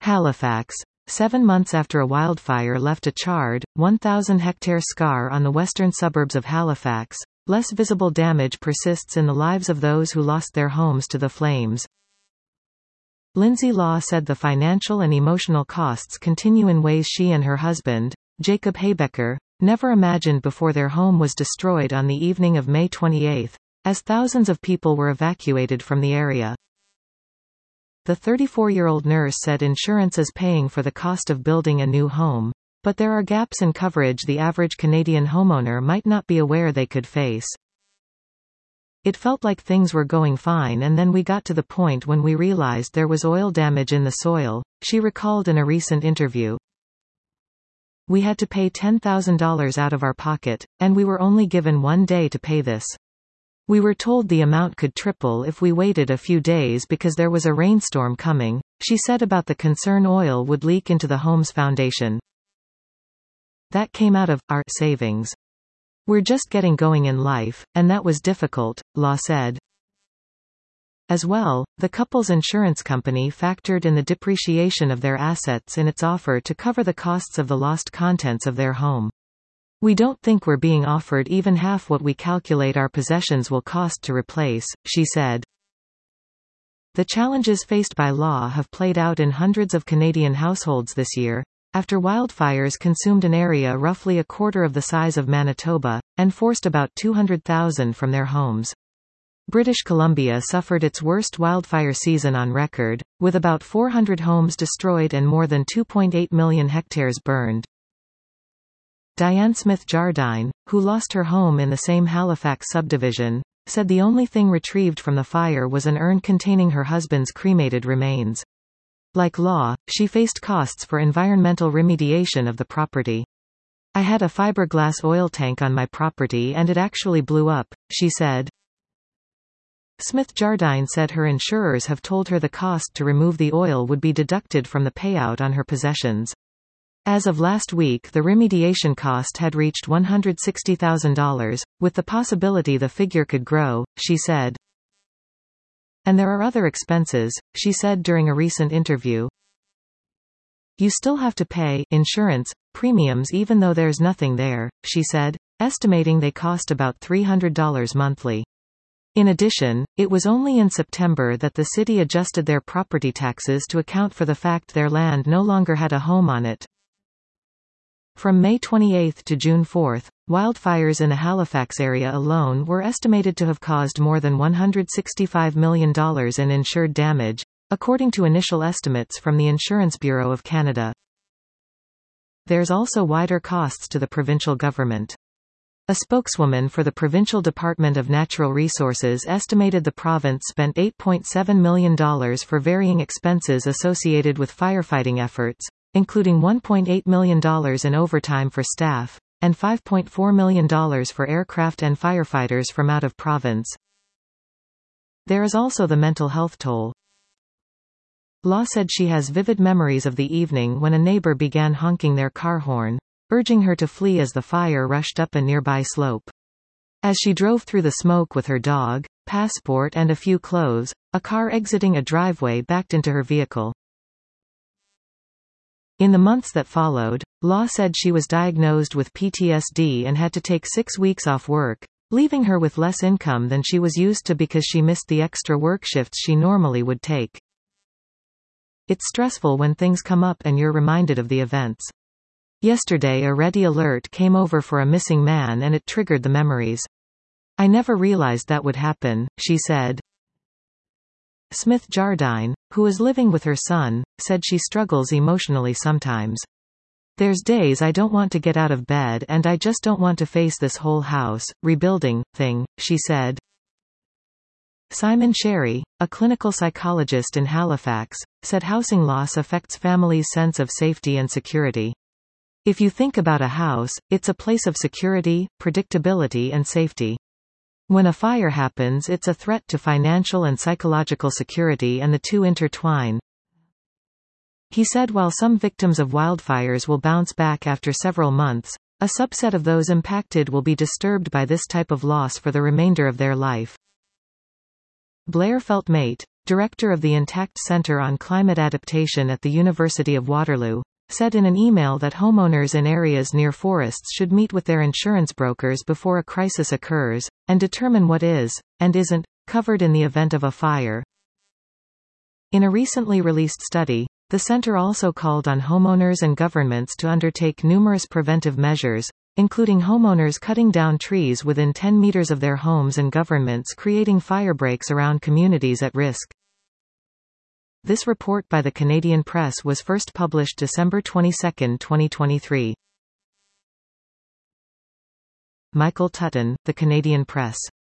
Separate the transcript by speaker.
Speaker 1: Halifax. 7 months after a wildfire left a charred, 1,000-hectare scar on the western suburbs of Halifax, less visible damage persists in the lives of those who lost their homes to the flames. Lindsay Law said the financial and emotional costs continue in ways she and her husband, Jacob Haybecker, never imagined before their home was destroyed on the evening of May 28, as thousands of people were evacuated from the area. The 34-year-old nurse said insurance is paying for the cost of building a new home, but there are gaps in coverage the average Canadian homeowner might not be aware they could face. It felt like things were going fine, and then we got to the point when we realized there was oil damage in the soil, she recalled in a recent interview. We had to pay $10,000 out of our pocket, and we were only given 1 day to pay this. We were told the amount could triple if we waited a few days because there was a rainstorm coming, she said about the concern oil would leak into the home's foundation. That came out of our savings. We're just getting going in life, and that was difficult, Law said. As well, the couple's insurance company factored in the depreciation of their assets in its offer to cover the costs of the lost contents of their home. We don't think we're being offered even half what we calculate our possessions will cost to replace, she said. The challenges faced by Law have played out in hundreds of Canadian households this year, after wildfires consumed an area roughly a quarter of the size of Manitoba, and forced about 200,000 from their homes. British Columbia suffered its worst wildfire season on record, with about 400 homes destroyed and more than 2.8 million hectares burned. Diane Smith Jardine, who lost her home in the same Halifax subdivision, said the only thing retrieved from the fire was an urn containing her husband's cremated remains. Like Law, she faced costs for environmental remediation of the property. I had a fiberglass oil tank on my property and it actually blew up, she said. Smith Jardine said her insurers have told her the cost to remove the oil would be deducted from the payout on her possessions. As of last week, the remediation cost had reached $160,000, with the possibility the figure could grow, she said. And there are other expenses, she said during a recent interview. You still have to pay insurance premiums even though there's nothing there, she said, estimating they cost about $300 monthly. In addition, it was only in September that the city adjusted their property taxes to account for the fact their land no longer had a home on it. From May 28 to June 4, wildfires in the Halifax area alone were estimated to have caused more than $165 million in insured damage, according to initial estimates from the Insurance Bureau of Canada. There's also wider costs to the provincial government. A spokeswoman for the Provincial Department of Natural Resources estimated the province spent $8.7 million for varying expenses associated with firefighting efforts, including $1.8 million in overtime for staff, and $5.4 million for aircraft and firefighters from out of province. There is also the mental health toll. Law said she has vivid memories of the evening when a neighbor began honking their car horn, urging her to flee as the fire rushed up a nearby slope. As she drove through the smoke with her dog, passport and a few clothes, a car exiting a driveway backed into her vehicle. In the months that followed, Law said she was diagnosed with PTSD and had to take 6 weeks off work, leaving her with less income than she was used to because she missed the extra work shifts she normally would take. It's stressful when things come up and you're reminded of the events. Yesterday a ready alert came over for a missing man and it triggered the memories. I never realized that would happen, she said. Smith Jardine, who is living with her son, said she struggles emotionally sometimes. There's days I don't want to get out of bed and I just don't want to face this whole house, rebuilding, thing, she said. Simon Sherry, a clinical psychologist in Halifax, said housing loss affects families' sense of safety and security. If you think about a house, it's a place of security, predictability and safety. When a fire happens, it's a threat to financial and psychological security and the two intertwine. He said while some victims of wildfires will bounce back after several months, a subset of those impacted will be disturbed by this type of loss for the remainder of their life. Blair Feltmate, director of the Intact Centre on Climate Adaptation at the University of Waterloo, said in an email that homeowners in areas near forests should meet with their insurance brokers before a crisis occurs, and determine what is, and isn't, covered in the event of a fire. In a recently released study, the center also called on homeowners and governments to undertake numerous preventive measures, including homeowners cutting down trees within 10 meters of their homes and governments creating firebreaks around communities at risk. This report by the Canadian Press was first published December 22, 2023. Michael Tutton, The Canadian Press.